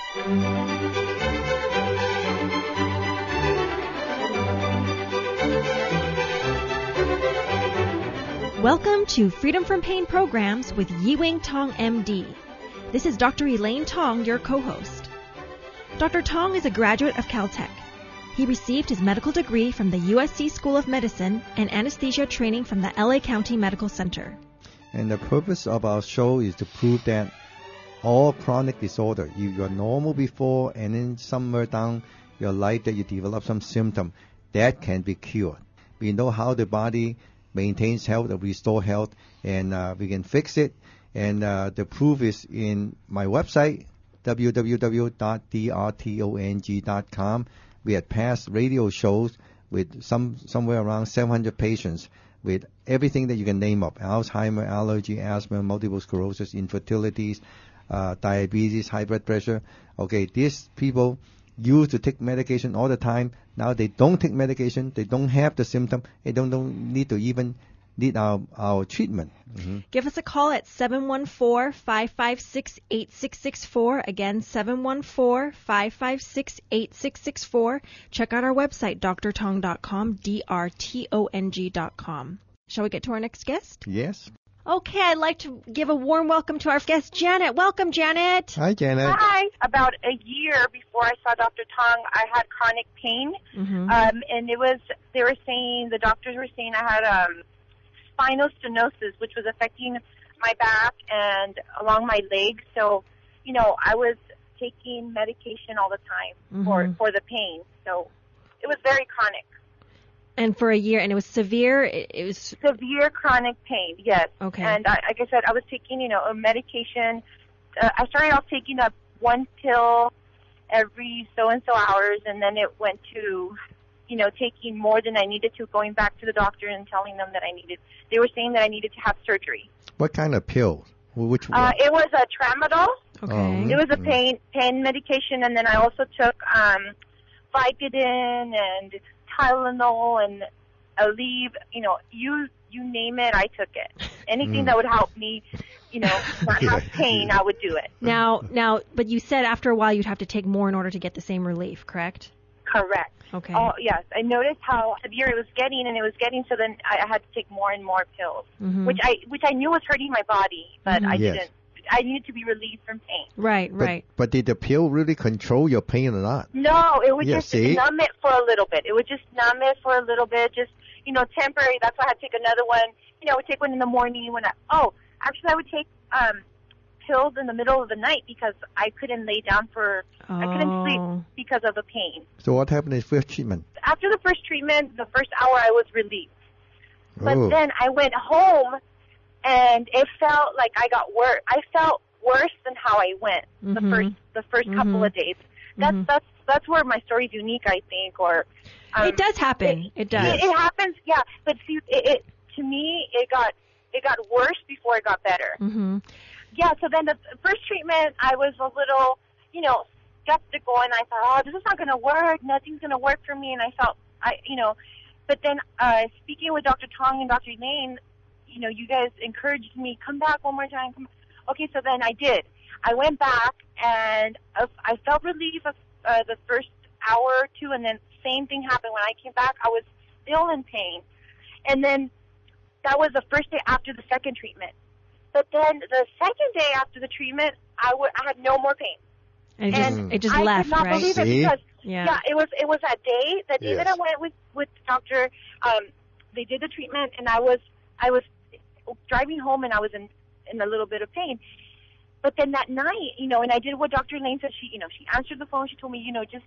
Welcome to Freedom from Pain Programs with Yi-Wing Tong, MD. This is Dr. Elaine Tong, your co-host. Dr. Tong is a graduate of Caltech. He received his medical degree from the USC School of Medicine and anesthesia training from the LA County Medical Center. And the purpose of our show is to prove that all chronic disorder, if you're normal before and then somewhere down your life that you develop some symptom, that can be cured. We know how the body maintains health, restore health, and we can fix it. And the proof is in my website, www.drtong.com. We had past radio shows with somewhere around 700 patients with everything that you can name up: Alzheimer, allergy, asthma, multiple sclerosis, infertilities, diabetes, high blood pressure. Okay, these people used to take medication all the time. Now they don't take medication. They don't have the symptom. They don't need to even need our treatment. Mm-hmm. Give us a call at 714-556-8664. Again, 714-556-8664. Check out our website, drtong.com, drtong.com. Shall we get to our next guest? Yes. Okay, I'd like to give a warm welcome to our guest, Janet. Welcome, Janet. Hi, Janet. Hi. About a year before I saw Dr. Tong, I had chronic pain. Mm-hmm. And the doctors were saying I had spinal stenosis, which was affecting my back and along my legs. So, I was taking medication all the time for the pain. So it was very chronic. And for a year, and it was severe? It was severe chronic pain, yes. Okay. And like I said, I was taking, a medication. I started off taking one pill every so-and-so hours, and then it went to, taking more than I needed to, going back to the doctor and telling them that they were saying that I needed to have surgery. What kind of pill? Which one? It was a tramadol. Okay. It was a pain medication, and then I also took Vicodin and Tylenol and Aleve, you name it, I took it. Anything that would help me, not have pain, I would do it. Now, but you said after a while you'd have to take more in order to get the same relief, correct? Correct. Okay. Oh, yes. I noticed how severe it was getting, so then I had to take more and more pills, which I knew was hurting my body, but I didn't. I needed to be relieved from pain. Right. But did the pill really control your pain or not? No, it would just numb it for a little bit. Just, temporary. That's why I had to take another one. I would take one in the morning I would take pills in the middle of the night because I couldn't lay down I couldn't sleep because of the pain. So what happened in the first treatment? After the first treatment, the first hour I was relieved. But then I went home and it felt like I got worse. I felt worse than how I went the first couple of days. That's where my story's unique, I think. Or it does happen. It does. It happens, yeah. But see, to me, it got worse before it got better. Mm-hmm. Yeah. So then the first treatment, I was a little, skeptical, and I thought, oh, this is not going to work. Nothing's going to work for me. And I felt, But then speaking with Dr. Tong and Dr. Elaine, you guys encouraged me, come back one more time. Okay, so then I did. I went back, and I felt relief of the first hour or two, and then same thing happened. When I came back, I was still in pain. And then that was the first day after the second treatment. But then the second day after the treatment, I had no more pain. And it just left, right? I could not believe it because, it was that day that I went with Dr. They did the treatment, and I was driving home, and I was in a little bit of pain. But then that night, and I did what Dr. Elaine said. She answered the phone. She told me, just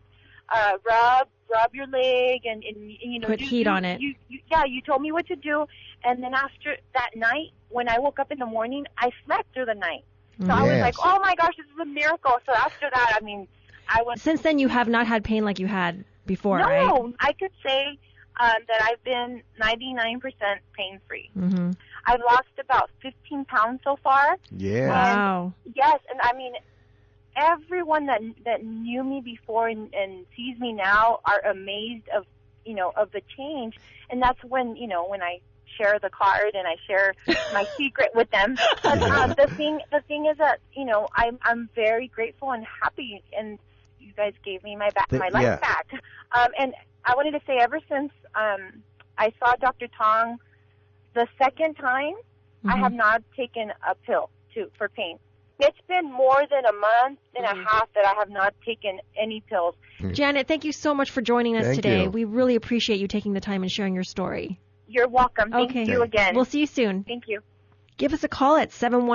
rub your leg and put heat on it. You told me what to do. And then after that night, when I woke up in the morning, I slept through the night. So I was like, oh my gosh, this is a miracle. So after that, I was. Since then, you have not had pain like you had before, right? No, I could say that I've been 99% pain-free. Mm-hmm. I've lost about 15 pounds so far. Yeah. Wow. Yes, and everyone that knew me before and sees me now are amazed of the change. And that's when I share the card and I share my secret with them. But the thing is that, you know, I'm very grateful and happy, and you guys gave me my life back. And I wanted to say, ever since I saw Dr. Tong the second time, I have not taken a pill for pain. It's been more than a month and a half that I have not taken any pills. Janet, thank you so much for joining us today. You. We really appreciate you taking the time and sharing your story. You're welcome. Thank you again. We'll see you soon. Thank you. Give us a call at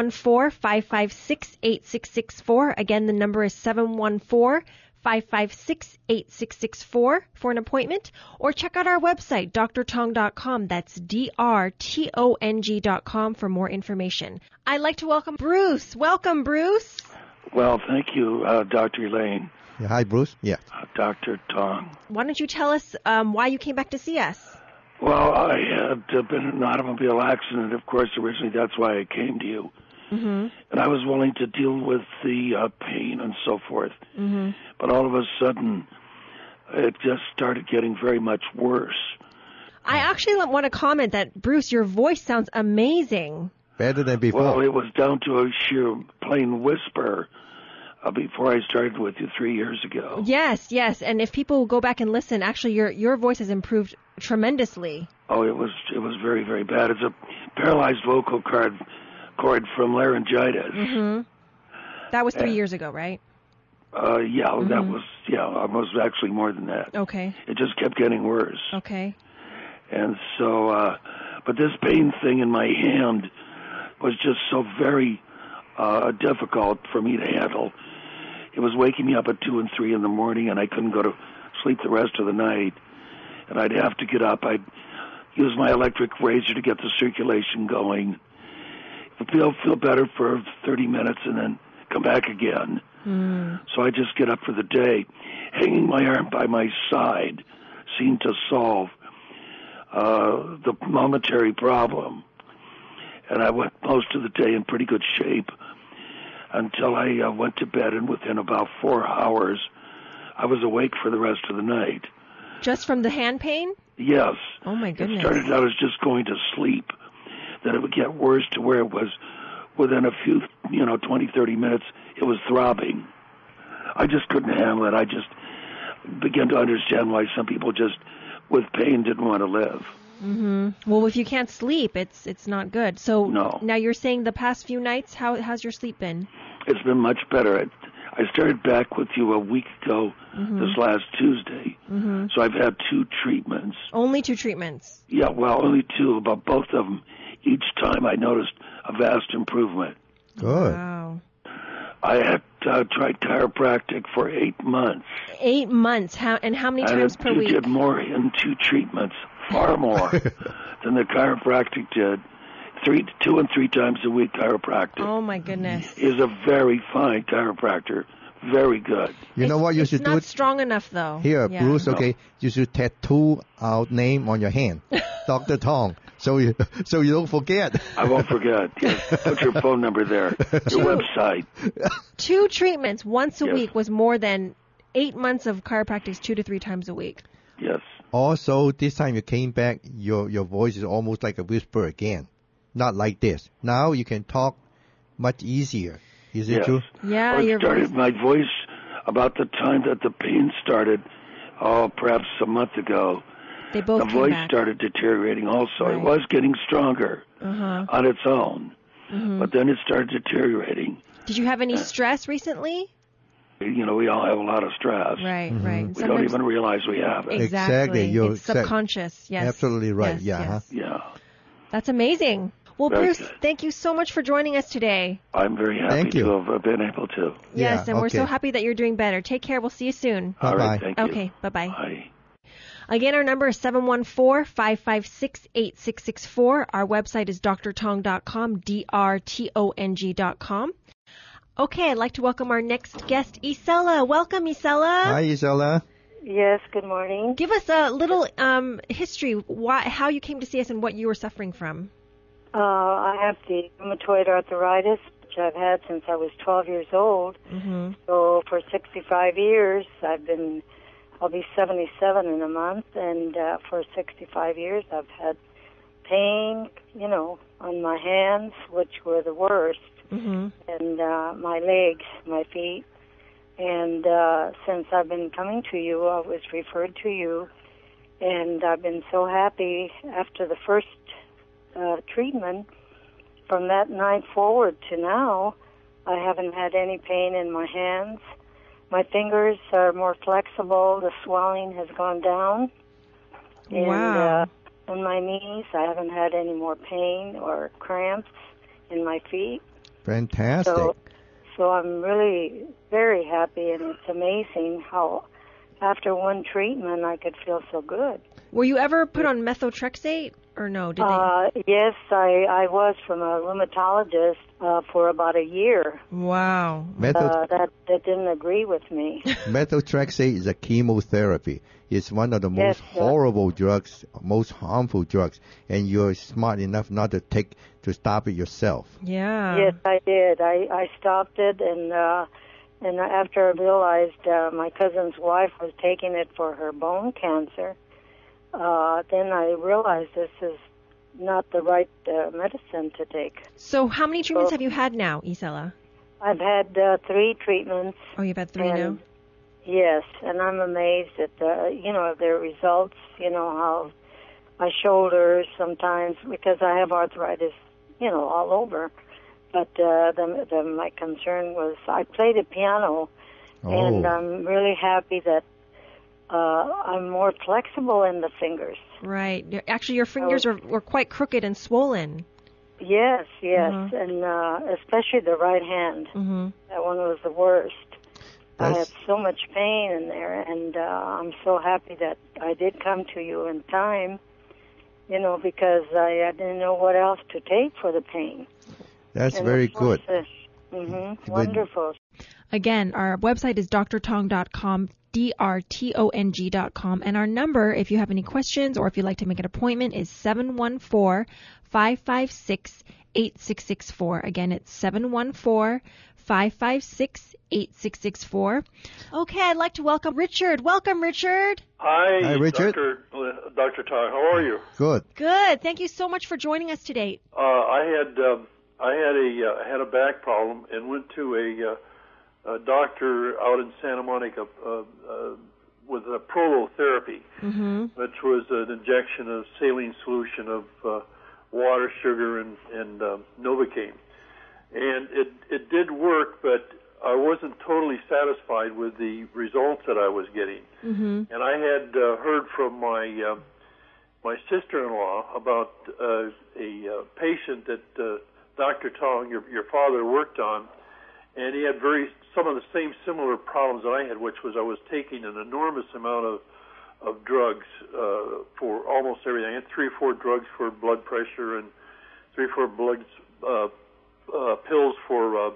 714-556-8664. Again, the number is 714-556-8664 for an appointment, or check out our website, drtong.com. That's drtong.com for more information. I'd like to welcome Bruce. Welcome, Bruce. Well, thank you, Dr. Elaine. Yeah, hi, Bruce. Yeah. Dr. Tong. Why don't you tell us why you came back to see us? Well, I had been in an automobile accident. Of course, originally that's why I came to you. Mm-hmm. And I was willing to deal with the pain and so forth. Mm-hmm. But all of a sudden, it just started getting very much worse. I actually want to comment that, Bruce, your voice sounds amazing. Better than before. Well, it was down to a sheer plain whisper before I started with you 3 years ago. Yes. And if people go back and listen, actually your voice has improved tremendously. Oh, it was very, very bad. It's a paralyzed vocal cord from laryngitis. Mm-hmm. That was 3 years ago, right? That was almost actually more than that. Okay. It just kept getting worse. Okay. And so, but this pain thing in my hand was just so very difficult for me to handle. It was waking me up at 2 and 3 in the morning, and I couldn't go to sleep the rest of the night. And I'd have to get up. I'd use my electric razor to get the circulation going. Feel better for 30 minutes and then come back again. So I just get up for the day. Hanging my arm by my side seemed to solve the momentary problem. And I went most of the day in pretty good shape until I went to bed, and within about 4 hours, I was awake for the rest of the night. Just from the hand pain? Yes. Oh, my goodness. It started out as just going to sleep. Then it would get worse to where it was within a few, 20, 30 minutes, it was throbbing. I just couldn't handle it. I just began to understand why some people just, with pain, didn't want to live. Mm-hmm. Well, if you can't sleep, it's not good. So no. Now you're saying the past few nights, how's your sleep been? It's been much better. I started back with you a week ago, this last Tuesday. Mm-hmm. So I've had 2 treatments. Only 2 treatments? Yeah, well, only 2, but both of them, each time I noticed a vast improvement. Good. Wow. I had tried chiropractic for 8 months. 8 months? How many times per week? I did more in 2 treatments, far more than the chiropractic did. 2 and 3 times a week chiropractic. Oh, my goodness. Is a very fine chiropractor. Very good. You know what you should do? It's not strong enough, though. Here, yeah. Bruce, okay, you should tattoo our name on your hand, Dr. Tong, so you don't forget. I won't forget. Yes. Put your phone number there, your website. 2 treatments once a week was more than 8 months of chiropractic 2 to 3 times a week. Yes. Also, this time you came back, your voice is almost like a whisper again. Not like this. Now you can talk much easier. Is it true? Yeah, my voice about the time that the pain started, perhaps a month ago. They both the voice started deteriorating also. Right. It was getting stronger on its own, but then it started deteriorating. Did you have any stress recently? We all have a lot of stress. Right, right. We don't even realize we have it. Exactly. It's subconscious. Yes. Absolutely right. Yes. Yeah. That's amazing. Well, Bruce, thank you so much for joining us today. I'm very happy to have been able to. Yes, and we're so happy that you're doing better. Take care. We'll see you soon. All right, thank you. Okay, bye-bye. Bye. Again, our number is 714-556-8664. Our website is drtong.com, drtong.com. Okay, I'd like to welcome our next guest, Isela. Welcome, Isela. Hi, Isela. Yes, good morning. Give us a little history, how you came to see us and what you were suffering from. I have the rheumatoid arthritis, which I've had since I was 12 years old. Mm-hmm. So for 65 years, I'll be 77 in a month, and for 65 years, I've had pain, on my hands, which were the worst, Mm-hmm. and my legs, my feet. And since I've been coming to you, I was referred to you, and I've been so happy after the first treatment. From that night forward to now, I haven't had any pain in my hands. My fingers are more flexible. The swelling has gone down. Wow. And on my knees, I haven't had any more pain or cramps in my feet. Fantastic. So I'm really very happy, and it's amazing how after one treatment I could feel so good. Were you ever put on methotrexate, or no? Did they? Yes, I was from a rheumatologist for about a year. Wow. That didn't agree with me. Methotrexate is a chemotherapy. It's one of the most horrible drugs, most harmful drugs, and you're smart enough not to stop it yourself. Yeah. Yes, I did. I stopped it, and after I realized my cousin's wife was taking it for her bone cancer, then I realized this is not the right medicine to take. So how many treatments have you had now, Isela? I've had 3 treatments. Oh, you've had 3 now? Yes, and I'm amazed at their results. How my shoulders sometimes, because I have arthritis, all over. But my concern was I play the piano, and I'm really happy that I'm more flexible in the fingers. Right. Actually, your fingers were quite crooked and swollen. Yes, and especially the right hand. Mm-hmm. That one was the worst. I had so much pain in there, and I'm so happy that I did come to you in time, because I didn't know what else to take for the pain. That's very good. Wonderful. Again, our website is drtong.com, drtong.com, and our number, if you have any questions or if you'd like to make an appointment, is 714-556-8664. Again, it's 714-556-8664. Okay, I'd like to welcome Richard. Welcome, Richard. Hi, Richard. Dr. Tong. How are you? Good. Good. Thank you so much for joining us today. I had a back problem and went to a doctor out in Santa Monica with a prolotherapy, which was an injection of saline solution of water, sugar, and Novocaine. And it did work, but I wasn't totally satisfied with the results that I was getting. And I had heard from my sister-in-law about a patient that Dr. Tong, your father, worked on, and he had some of the same similar problems that I had, which was I was taking an enormous amount of drugs for almost everything. I had 3 or 4 drugs for blood pressure and 3 or 4 pills for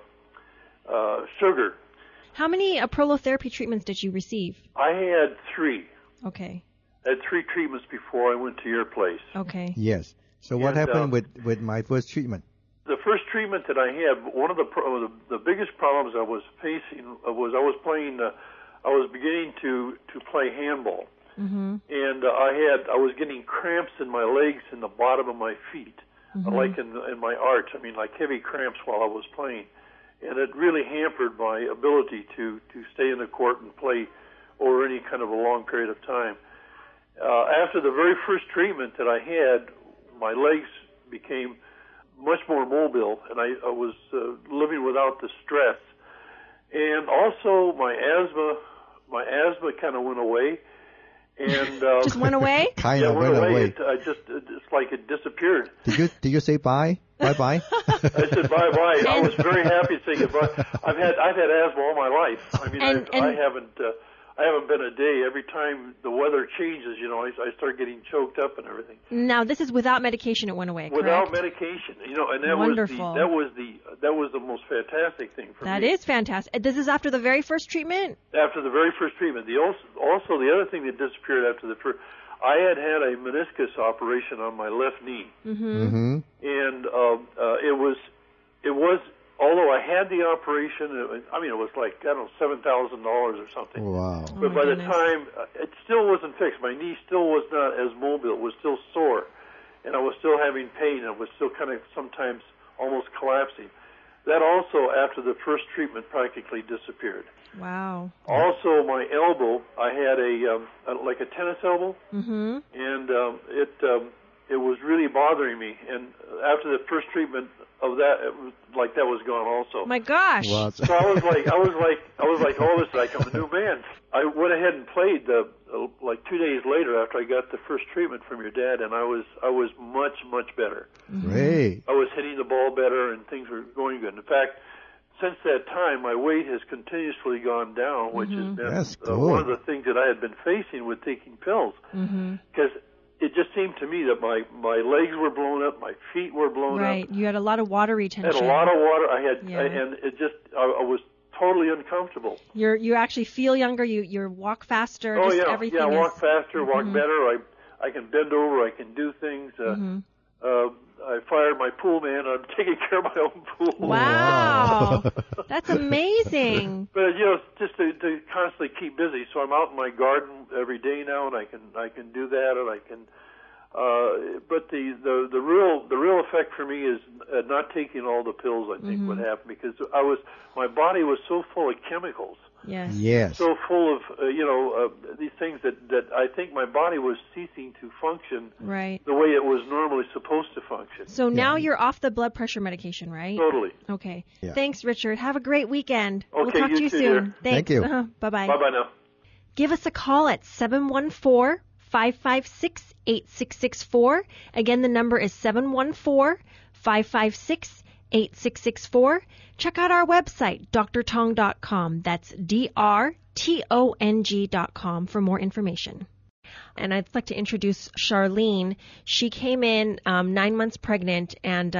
sugar. How many prolotherapy treatments did you receive? I had 3. Okay. I had 3 treatments before I went to your place. Okay. Yes. So what happened with my first treatment? The first treatment that I had, one of the biggest problems I was facing was I was beginning to play handball, and I was getting cramps in my legs and the bottom of my feet, like in my arch. I mean, like heavy cramps while I was playing, and it really hampered my ability to stay in the court and play over any kind of a long period of time. After the very first treatment that I had, my legs became much more mobile, and I was living without the stress. And also my asthma kind of went away. And just went away? Kind of went away. It's like it disappeared. Did you say bye? Bye-bye? I said bye-bye. I was very happy saying goodbye. I've had asthma all my life. I mean, I haven't been a day. Every time the weather changes, I start getting choked up and everything. Now, this is without medication. It went away, correct? Without medication, and that Wonderful. was the most fantastic thing for me. That is fantastic. This is after the very first treatment? After the very first treatment. Also, the other thing that disappeared after the first, I had a meniscus operation on my left knee, and it was. Although I had the operation, it was like, $7,000 or something. Wow. But by the time, it still wasn't fixed. My knee still was not as mobile. It was still sore. and I was still having pain. I was still kind of sometimes almost collapsing. That also, after the first treatment, practically disappeared. Wow. Also, my elbow, I had like a tennis elbow, Mm-hmm. and it was really bothering me. And after the first treatment of that, it was like that was gone also. My gosh. Wow. So I was like, oh, this is like I'm a new man. I went ahead and played like 2 days later after I got the first treatment from your dad, and I was much better. Great. I was hitting the ball better, and things were going good. In fact, since that time, my weight has continuously gone down, which has been That's good. one of the things that I had been facing with taking pills. Because it just seemed to me that my legs were blown up, my feet were blown up. Right. You had a lot of water retention. I had a lot of water. Yeah. And it just, I was totally uncomfortable. You actually feel younger. You walk faster. Oh, just yeah. everything Yeah, I walk is, faster, walk better. I can bend over. I can do things. I fired my pool man. I'm taking care of my own pool. Wow. That's amazing. But just to constantly keep busy. So I'm out in my garden every day now, and I can do that, and I can. But the real effect for me is not taking all the pills. I think what happened, because my body was so full of chemicals. Yes. Yes. So full of these things that I think my body was ceasing to function Right. the way it was normally supposed to function. So now you're off the blood pressure medication, right? Totally. Okay. Yeah. Thanks, Richard. Have a great weekend. Okay, we'll talk you to you too, soon. dear. Thanks. Thank you. Bye-bye. Bye now. Give us a call at 714-556-8664. Again, the number is 714-556-8664. Check out our website, drtong.com. That's drtong.com for more information. And I'd like to introduce Charlene. She came in 9 months pregnant, and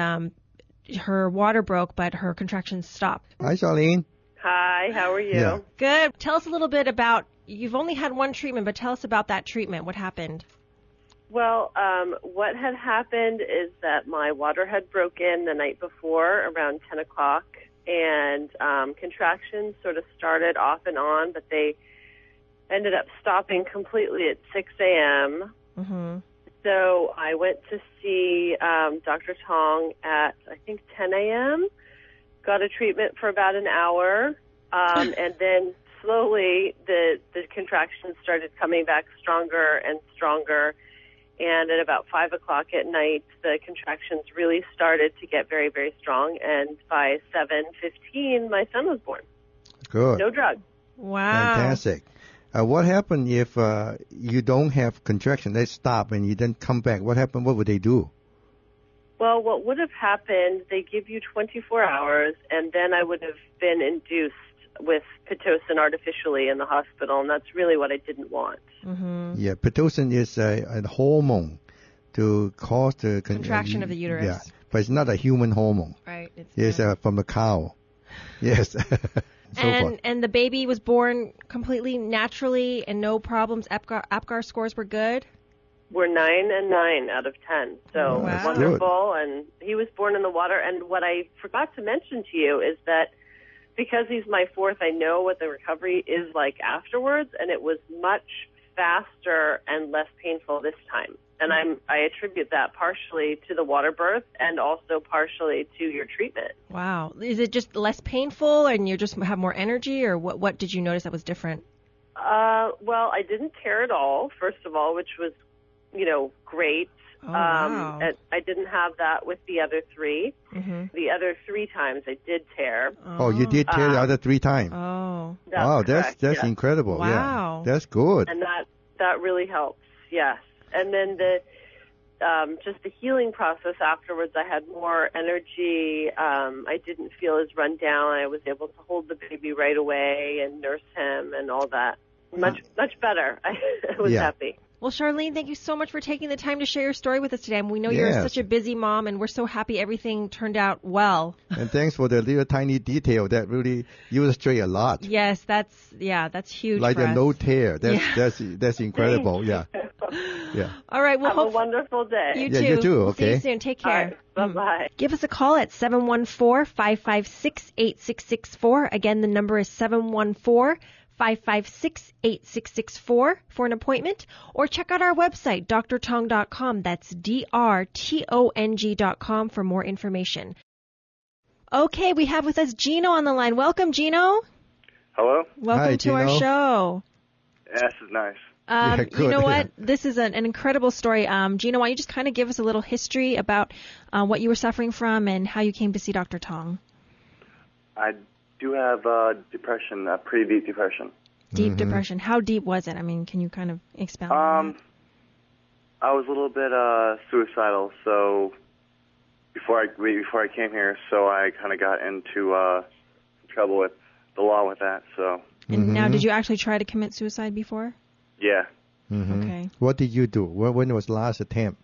her water broke, but her contractions stopped. Hi, Charlene. Hi, how are you? Yeah. Good. Tell us a little bit about, you've only had one treatment, but tell us about that treatment. What happened? Well, what had happened is that my water had broken the night before around 10 o'clock, and contractions sort of started off and on, but they ended up stopping completely at 6 a.m. Mm-hmm. So I went to see Dr. Tong at, I think, 10 a.m., got a treatment for about an hour, and then slowly the contractions started coming back stronger and stronger. And at about 5 o'clock at night, the contractions really started to get very, very strong. And by 7:15, my son was born. Good. No drug. Wow. Fantastic. What happened if you don't have contraction? They stop and you then come back. What happened? What would they do? Well, what would have happened, they give you 24 hours, and then I would have been induced with Pitocin artificially in the hospital, and that's really what I didn't want. Mm-hmm. Yeah, Pitocin is a hormone to cause the Contraction of the uterus. Yeah, but it's not a human hormone. Right. It's from the cow. Yes. And the baby was born completely naturally and no problems. APGAR scores were good. We're 9 and 9 out of 10, so Wow. wonderful. And he was born in the water. And what I forgot to mention to you is that because he's my fourth, I know what the recovery is like afterwards, and it was much faster and less painful this time. And I attribute that partially to the water birth and also partially to your treatment. Wow. Is it just less painful and you just have more energy, or what did you notice that was different? Well, I didn't tear at all, first of all, which was, great. Oh, wow. I didn't have that with the other three. Mm-hmm. The other 3 times I did tear. Oh, you did tear the other 3 times. Oh. Wow, that's correct, incredible. Wow. Yeah, that's good. And that really helps, yes. And then just the healing process afterwards, I had more energy. I didn't feel as run down. I was able to hold the baby right away and nurse him and all that. Much better. I was happy. Well, Charlene, thank you so much for taking the time to share your story with us today. And we know you're such a busy mom, and we're so happy everything turned out well. And thanks for the little tiny detail that really illustrate a lot. Yes, that's huge. Like for the us. no tear. That's incredible. Yeah. Yeah. All right. Well, have a wonderful day. You Yeah, too. you too, We'll see you okay. soon. Take care. All right. Bye-bye. Give us a call at 714-556-8664. Again, the number is 888-556-8664 for an appointment, or check out our website, drtong.com. That's drtong.com for more information. Okay, we have with us Gino on the line. Welcome, Gino. Hello? Welcome Hi, to Gino. our show. Yeah, this is nice. Good, you know what? This is an incredible story. Gino, why don't you just kind of give us a little history about what you were suffering from and how you came to see Dr. Tong? I do have depression, pretty deep depression. Deep depression. How deep was it? I mean, can you kind of expound on that? I was a little bit suicidal, so before I came here, so I kind of got into trouble with the law with that. So. And now, did you actually try to commit suicide before? Yeah. Mm-hmm. Okay. What did you do? When was the last attempt?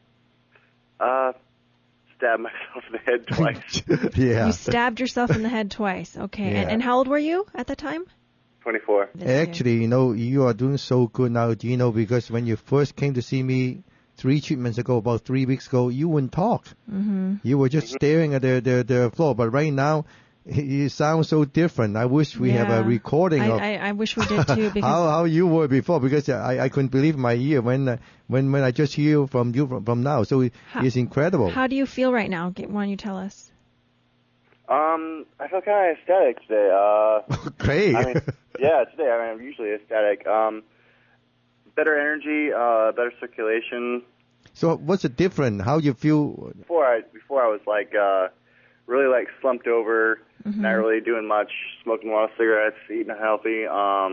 Stabbed myself in the head twice. Yeah. You stabbed yourself in the head twice. Okay. Yeah. And how old were you at the time? 24. Actually, you are doing so good now, Gino, because when you first came to see me 3 treatments ago, about 3 weeks ago, you wouldn't talk. Mm-hmm. You were just staring at the floor. But right now, you sound so different. I wish we have a recording of I wish we did too. Because how you were before, because I couldn't believe my ear when I just hear from you from now. So it's incredible. How do you feel right now? Why don't you tell us? I feel kind of ecstatic today. Great. I mean, yeah, today I'm usually ecstatic. Better energy, better circulation. So what's the difference? How you feel? Before I was like really like slumped over, not really doing much, smoking a lot of cigarettes, eating unhealthy.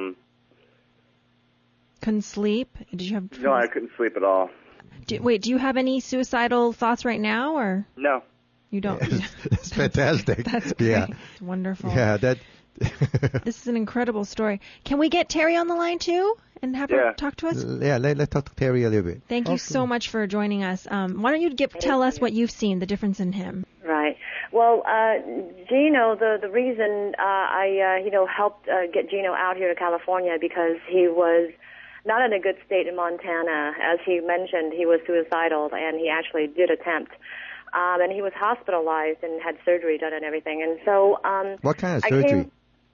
Couldn't sleep? Did you have? No, I couldn't sleep at all. Do you have any suicidal thoughts right now, or no? You don't. That's fantastic. That's great. Yeah. Wonderful. Yeah, that. This is an incredible story. Can we get Terry on the line too and have her talk to us? Yeah, let's talk to Terry a little bit. Thank you so much for joining us. Why don't you tell us what you've seen, the difference in him? Right. Well, Gino, the reason I helped get Gino out here to California because he was not in a good state in Montana. As he mentioned, he was suicidal, and he actually did attempt. And he was hospitalized and had surgery done and everything. And so, what kind of surgery?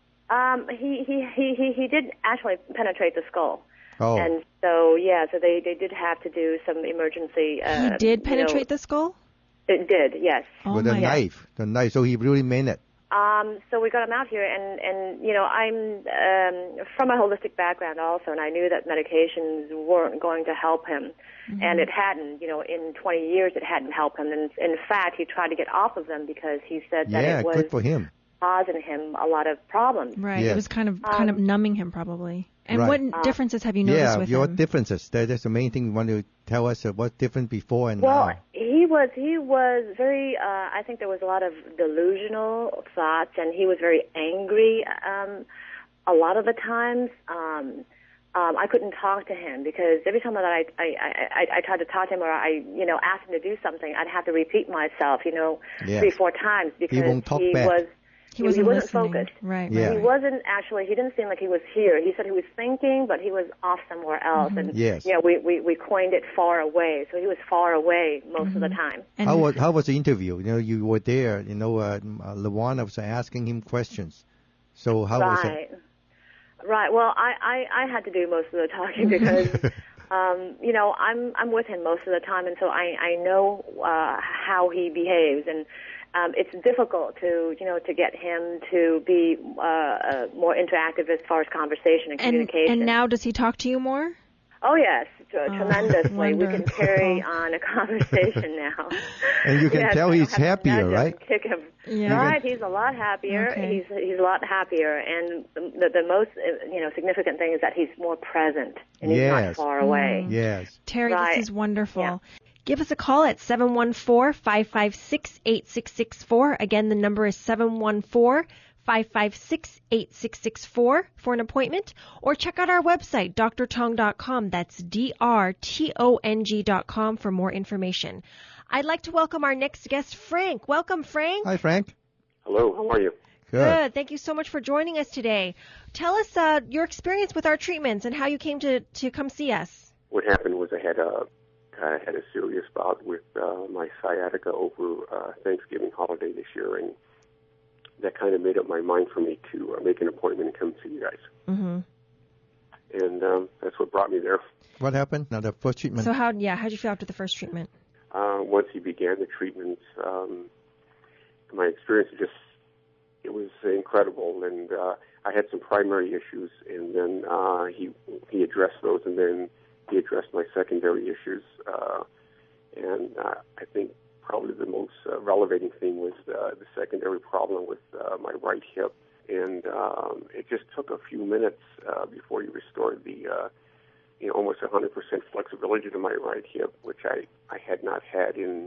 He did actually penetrate the skull. Oh. And so, so they did have to do some emergency. He did penetrate the skull? It did, yes. Oh, with a knife. The knife. So he really meant it. So we got him out here, and I'm from a holistic background also, and I knew that medications weren't going to help him, and it hadn't. In 20 years, it hadn't helped him. And in fact, he tried to get off of them because he said that it was good for him. causing him a lot of problems. Right. Yes. It was kind of numbing him probably. And Right. what differences have you noticed with your him? differences. That's the main thing you want to tell us. What's different before and Well, now? he was very. I think there was a lot of delusional thoughts, and he was very angry. A lot of the times, I couldn't talk to him because every time that I tried to talk to him or I asked him to do something, I'd have to repeat myself, 3-4 times because he won't talk back. He wasn't listening. focused. Right. Yeah. He wasn't actually. He didn't seem like he was here. He said he was thinking, but he was off somewhere else. And Yes. we coined it far away. So he was far away most of the time. And How was the interview? You were there. Luana was asking him questions. So how was it? Right. Well, I had to do most of the talking because I'm with him most of the time, and so I know how he behaves, and it's difficult to get him to be more interactive as far as conversation and communication. And now does he talk to you more? Oh yes, tremendously. We can wonderful. carry on a conversation now. And you can tell he's happier, right? Kick him. Yeah. Right, he's a lot happier. Okay. He's a lot happier, and the most significant thing is that he's more present and he's not far away. Yes. Terry, Right. this is wonderful. Yeah. Give us a call at 714-556-8664. Again, the number is 714-556-8664 for an appointment, or check out our website, drtong.com. That's drtong.com for more information. I'd like to welcome our next guest, Frank. Welcome, Frank. Hi, Frank. Hello, how are you? Good. Thank you so much for joining us today. Tell us your experience with our treatments and how you came to come see us. What happened was I had a serious bout with my sciatica over Thanksgiving holiday this year, and that kind of made up my mind for me to make an appointment and come see you guys. Mm-hmm. And that's what brought me there. What happened? Now, the first treatment. So how'd you feel after the first treatment? Once he began the treatment, my experience it was incredible. And I had some primary issues, and then he addressed those, and then he addressed my secondary issues. And I think probably the most relevating thing was the secondary problem with my right hip. And it just took a few minutes before he restored the almost 100% flexibility to my right hip, which I had not had in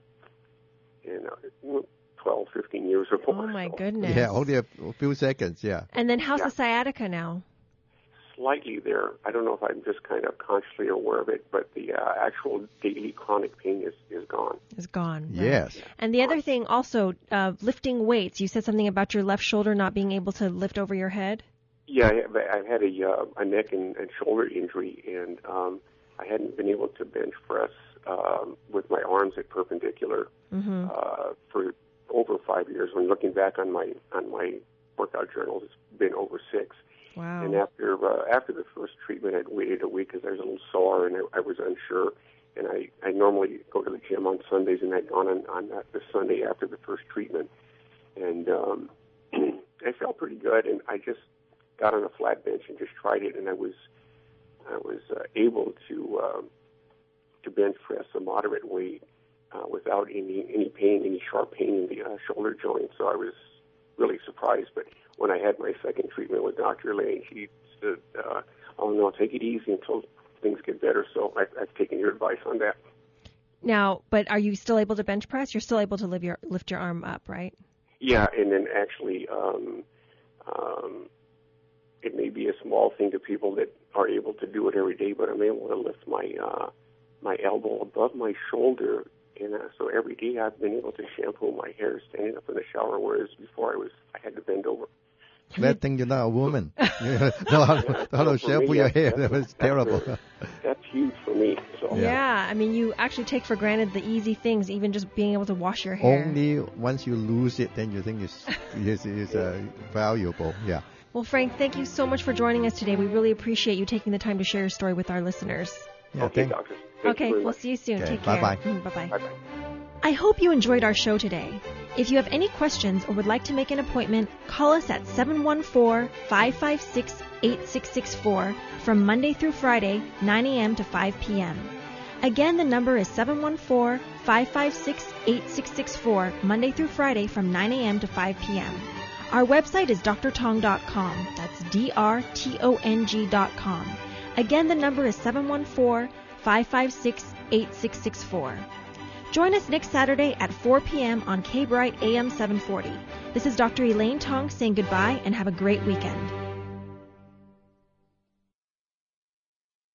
12, 15 years or more. Oh, my goodness. Yeah, only a few seconds, yeah. And then how's the sciatica now? Slightly there. I don't know if I'm just kind of consciously aware of it, but the actual daily chronic pain is gone. Is gone. Right. Yes. And the other thing also, lifting weights. You said something about your left shoulder not being able to lift over your head? Yeah, I've had a neck and shoulder injury, and I hadn't been able to bench press with my arms at perpendicular for over 5 years. When looking back on my workout journals, it's been over 6. Wow. And after the first treatment, I'd waited a week because I was a little sore and I was unsure. And I normally go to the gym on Sundays, and I'd gone on the Sunday after the first treatment, and I felt pretty good. And I just got on a flat bench and just tried it, and I was able to bench press a moderate weight without any pain, any sharp pain in the shoulder joint. So I was really surprised. But when I had my second treatment with Dr. Elaine, she said, "Oh no, take it easy until things get better." So I've taken your advice on that. Now, but are you still able to bench press? You're still able to lift your arm up, right? Yeah, and then actually, it may be a small thing to people that are able to do it every day, but I'm able to lift my elbow above my shoulder. And so every day I've been able to shampoo my hair standing up in the shower, whereas before I had to bend over. Glad thing you're not a woman. Know how to shampoo your hair. That was terrible. That's huge for me. So. Yeah, I mean, you actually take for granted the easy things, even just being able to wash your hair. Only once you lose it, then you think it's valuable. Yeah. Well, Frank, thank you so much for joining us today. We really appreciate you taking the time to share your story with our listeners. Yeah, okay, doctor. Okay, we'll see you soon. Okay, Take care. bye-bye. Bye-bye. Bye-bye. I hope you enjoyed our show today. If you have any questions or would like to make an appointment, call us at 714-556-8664 from Monday through Friday, 9 a.m. to 5 p.m. Again, the number is 714-556-8664, Monday through Friday from 9 a.m. to 5 p.m. Our website is drtong.com. That's drtong.com. Again, the number is 714-556-8664. Join us next Saturday at 4 p.m. on K-Bright AM 740. This is Dr. Elaine Tong saying goodbye and have a great weekend.